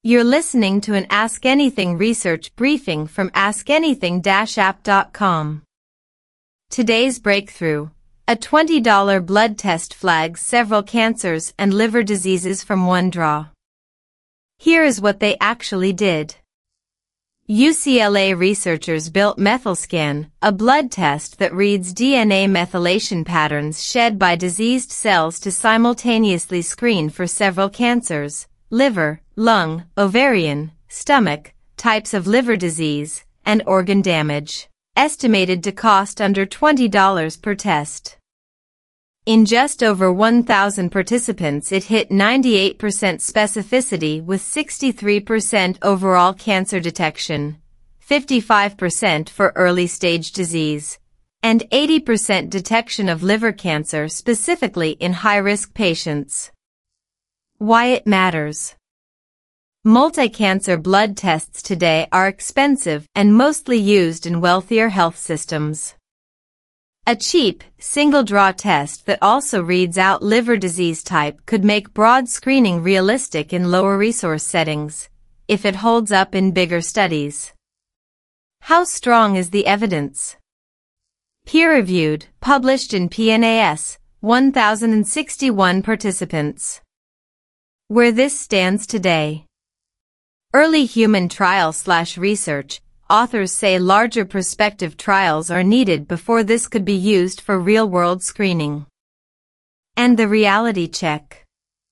You're listening to an Ask Anything research briefing from askanything-app.com. Today's breakthrough: a $20 blood test flags several cancers and liver diseases from one draw. Here is what they actually did. UCLA researchers built MEthylScan, a blood test that reads DNA methylation patterns shed by diseased cells to simultaneously screen for several cancers: liver, lung, ovarian, stomach, types of liver disease, and organ damage, estimated to cost under $20 per test. In just over 1,000 participants, it hit 98% specificity with 63% overall cancer detection, 55% for early-stage disease, and 80% detection of liver cancer specifically in high-risk patients. Why it matters. Multi-cancer blood tests today are expensive and mostly used in wealthier health systems. A cheap, single-draw test that also reads out liver disease type could make broad screening realistic in lower resource settings, if it holds up in bigger studies. How strong is the evidence? Peer-reviewed, published in PNAS, 1,061 participants. Where this stands today. Early human trial/research, authors say larger prospective trials are needed before this could be used for real-world screening. And the reality check.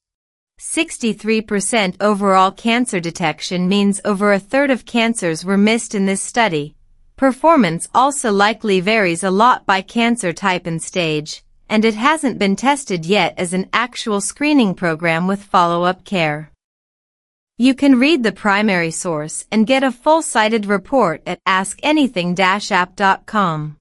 63% overall cancer detection means over a third of cancers were missed in this study. Performance also likely varies a lot by cancer type and stage, and it hasn't been tested yet as an actual screening program with follow-up care. You can read the primary source and get a full-cited report at askanything-app.com.